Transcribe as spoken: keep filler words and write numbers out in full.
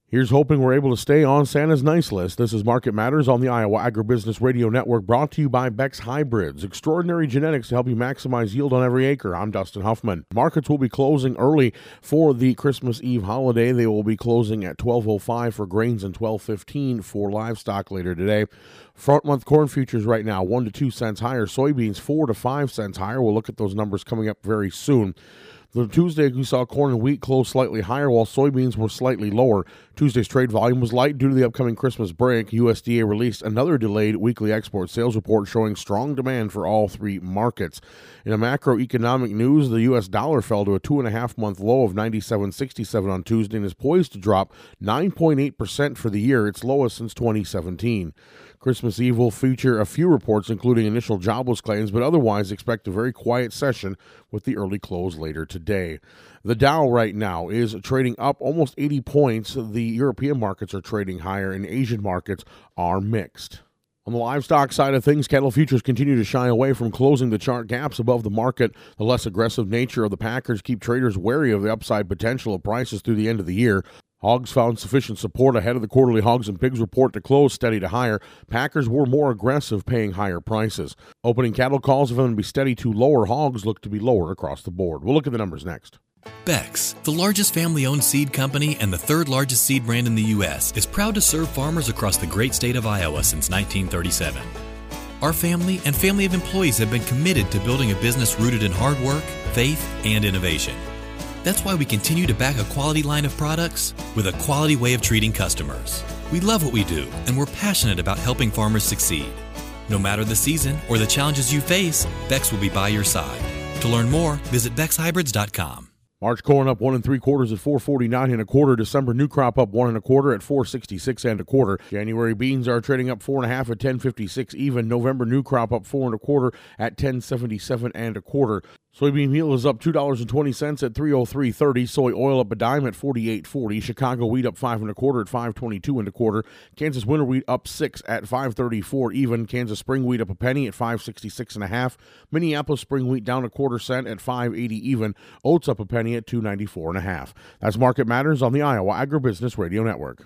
Here's hoping we're able to stay on Santa's nice list. This is Market Matters on the Iowa Agribusiness Radio Network, brought to you by Beck's Hybrids, extraordinary genetics to help you maximize yield on every acre. I'm Dustin Huffman. Markets will be closing early for the Christmas Eve holiday. They will be closing at twelve oh five for grains and twelve fifteen for livestock later today. Front month corn futures right now, one to two cents higher. Soybeans, four to five cents higher. We'll look at those numbers coming up very soon. The Tuesday, we saw corn and wheat close slightly higher, while soybeans were slightly lower. Tuesday's trade volume was light due to the upcoming Christmas break. U S D A released another delayed weekly export sales report showing strong demand for all three markets. In a macroeconomic news, the U S dollar fell to a two-and-a-half-month low of ninety-seven sixty-seven on Tuesday and is poised to drop nine point eight percent for the year, its lowest since twenty seventeen. Christmas Eve will feature a few reports, including initial jobless claims, but otherwise expect a very quiet session with the early close later today. The Dow right now is trading up almost eighty points. The European markets are trading higher, and Asian markets are mixed. On the livestock side of things, cattle futures continue to shy away from closing the chart gaps above the market. The less aggressive nature of the packers keep traders wary of the upside potential of prices through the end of the year. Hogs found sufficient support ahead of the quarterly hogs and pigs report to close steady to higher. Packers were more aggressive, paying higher prices. Opening cattle calls have been to be steady to lower. Hogs look to be lower across the board. We'll look at the numbers next. Beck's, the largest family-owned seed company and the third largest seed brand in the U S, is proud to serve farmers across the great state of Iowa since nineteen thirty-seven. Our family and family of employees have been committed to building a business rooted in hard work, faith, and innovation. That's why we continue to back a quality line of products with a quality way of treating customers. We love what we do, and we're passionate about helping farmers succeed. No matter the season or the challenges you face, Beck's will be by your side. To learn more, visit becks hybrids dot com. March corn up one and three quarters at four forty-nine and a quarter. December new crop up one and a quarter at four sixty-six and a quarter. January beans are trading up four and a half at ten fifty-six even. November new crop up four and a quarter at ten seventy-seven and a quarter. Soybean meal is up two dollars and twenty cents at three oh three thirty. Soy oil up a dime at forty-eight forty. Chicago wheat up five and a quarter at five twenty-two and a quarter. Kansas winter wheat up six at five thirty-four even. Kansas spring wheat up a penny at five sixty-six and a half. Minneapolis spring wheat down a quarter cent at five eighty even. Oats up a penny at two ninety-four and a half. That's Market Matters on the Iowa Agribusiness Radio Network.